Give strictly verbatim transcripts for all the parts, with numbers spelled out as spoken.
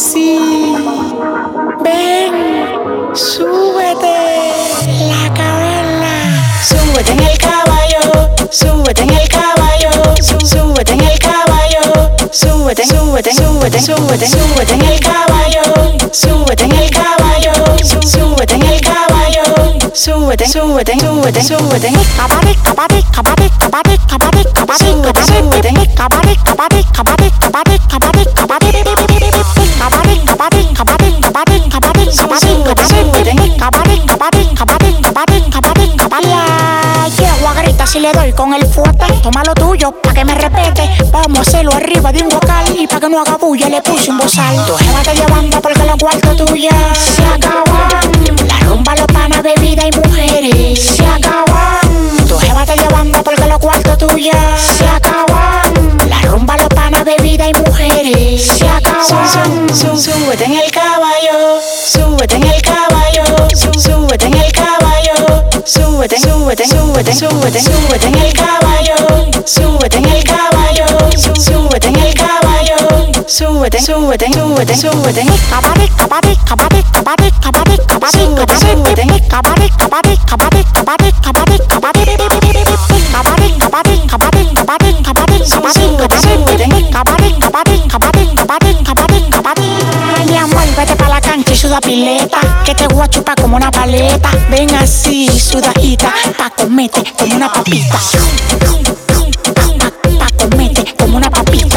sí. Ven, súbete la caverna. Súbete en el caballo, súbete en el caballo, sú- súbete en el caballo, súbete, súbete, súbete, súbete, súbete en el caballo, súbete en el caballo, sú- súbete en el caballo, súbete, súbete, súbete, súbete en el caballo, caballo, caballo, caballo, caballo, caballo, súbete, súbete en el caballo, caballo, caballo, caballo, caballo, caballo, caballo, caballo, caballo, caballo, caballo, súbete, súbete en el caballo, caballo, caballo, caballo, caballo, caballo. Yeah, guagarita, si le doy con el fuerte, toma lo tuyo pa' que me respete. Vamos a hacerlo arriba de un vocal y pa' que no haga bulla le puse un bozal. Tu jeva te llevando porque los cuartos tuyos se acaban. La rumba, los panas, bebida y mujeres se acaban. Tu jeva te llevando porque los cuartos tuyos se acaban. La rumba, los panas, bebida y mujeres se acaban. Súbete en el caballo, súbete en el caballo, sú- súbete en el caballo, súbete, súbete, súbete, súbete, súbete en el caballo, súbete en el caballo, sú- súbete en el caballo, súbete, súbete, súbete, súbete en el caballo, caballo, caballo, caballo, caballo, caballo, súbete, súbete en el caballo, caballo, caballo, caballo, caballo, caballo, caballo, caballo, caballo, caballo, caballo, súbete, súbete en el caballo, caballo, caballo, caballo, caballo, caballo. Ay, mi amor, vete pa' la cancha y suda pileta, que te voy a chupar como una paleta. Ven así, sudadita, pa' comerte como una papita. Pa' comerte como una papita.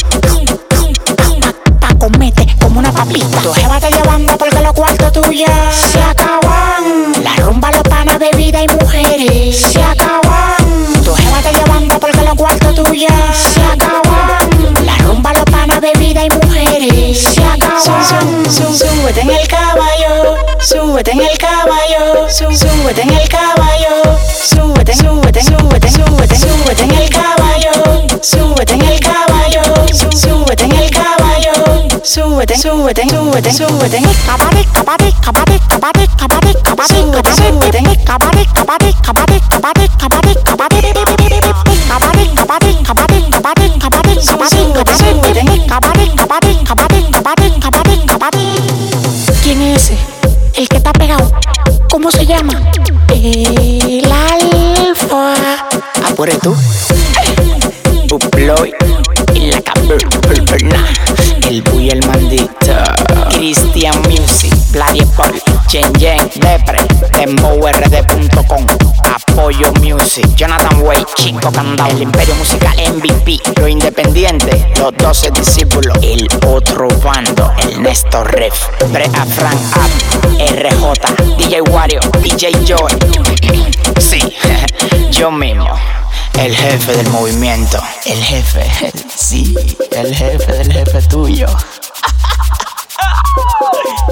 Pa' comerte como una papita. Tu jeva te llevando porque los cuartos tuyos se acaban. La rumba, los panas, bebida y mujeres se acaban. Tu jeva te llevando porque los cuartos tuyos se acaban. La rumba, los panas, bebida y mujeres se acaban. Súbete en el caballo, súbete en el caballo, sú- súbete en el caballo, súbete, súbete, súbete, súbete, súbete en el caballo, súbete en el caballo, sú- súbete en el caballo, súbete, súbete, súbete, súbete en el caballo, caballo, caballo, caballo, caballo, caballo, súbete, súbete en el caballo, caballo, caballo, caballo, caballo, caballo, caballo, caballo, caballo, caballo, caballo, súbete, súbete en el caballo, caballo, caballo, caballo, caballo, caballo. ¿Quién es ese? El que está pegado. ¿Cómo se llama? El Alfa. Apure tú. Uploy. En la caverna. El Buy, el Mandito. Christian Music. Bloody Paul. Jen Jen. Depre. Dembow R D punto com. Apoyo Music. Jonathan Way. Chico Candao. El Imperio Musical M V P. Lo Independiente. Los doce discípulos. El otro bando. El Néstor Ref. Brea Frank App. R J. D J Wario. D J Joy. Sí, yo mismo. El jefe del movimiento. El jefe. Sí, el jefe del jefe tuyo.